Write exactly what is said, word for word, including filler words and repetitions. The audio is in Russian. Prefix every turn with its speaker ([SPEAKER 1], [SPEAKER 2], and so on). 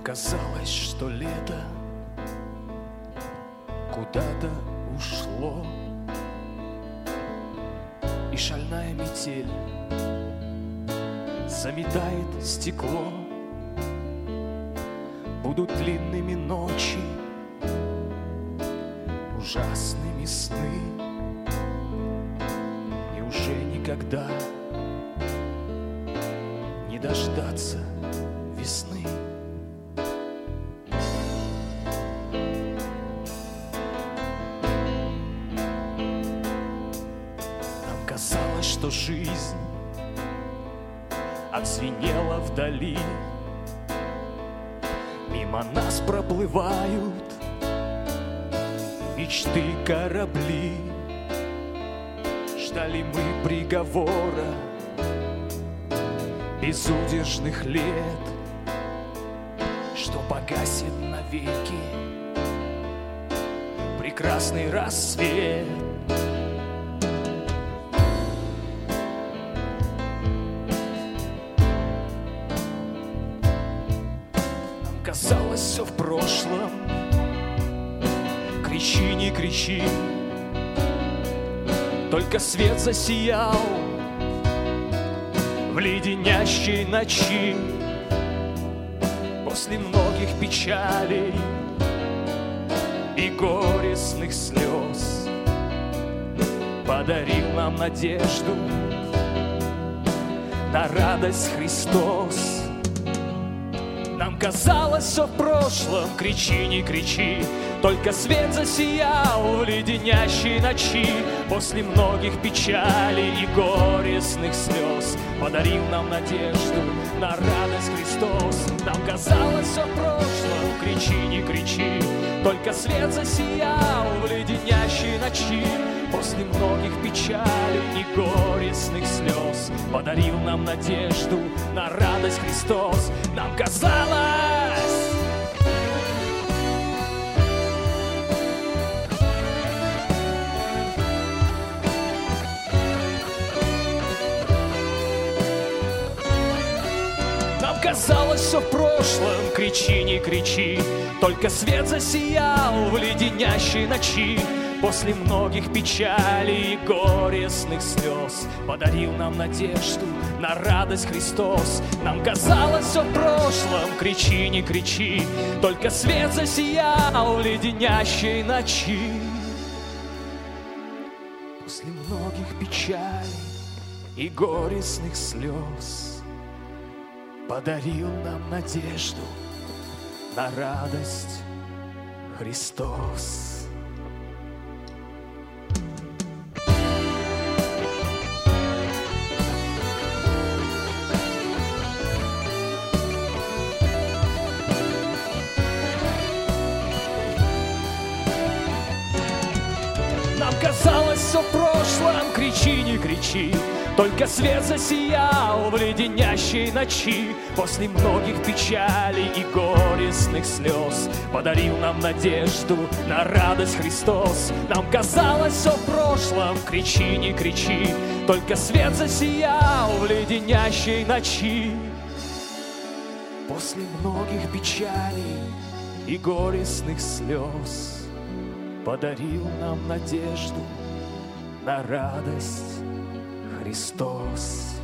[SPEAKER 1] Казалось, что лето куда-то ушло, и шальная метель заметает стекло. Будут длинными ночи, ужасными сны, и уже никогда не дождаться весны. Нам казалось, что жизнь отзвенела вдали, мимо нас проплывают мечты корабли. Ждали мы приговора безудержных лет, что погасит навеки прекрасный рассвет. Нам казалось, все в прошлом. Кричи, не кричи, только свет засиял в леденящей ночи. После многих печалей и горестных слез подарил нам надежду на радость Христос. Нам казалось, все в прошлом. Кричи, не кричи, только свет засиял в леденящей ночи. После многих печалей и горестных слез подарил нам надежду на радость Христос. Нам казалось, все в прошлом. Кричи, не кричи, только свет засиял в леденящей ночи. После многих печалей и горестных слез подарил нам надежду на радость Христос. Нам казалось, казалось, все в прошлом. Кричи, не кричи, только свет засиял в леденящей ночи. После многих печалей и горестных слез подарил нам надежду на радость Христос. Нам казалось, все в прошлом. Кричи, не кричи, только свет засиял в леденящей ночи. После многих печалей и горестных слез подарил нам надежду на радость Христос. Нам казалось, все в прошлом. Кричи, не кричи, только свет засиял в леденящей ночи. После многих печалей и горестных слез подарил нам надежду на радость Христос. Нам казалось, все в прошлом. Кричи, не кричи, только свет засиял в леденящей ночи. После многих печалей и горестных слез подарил нам надежду на радость Христос.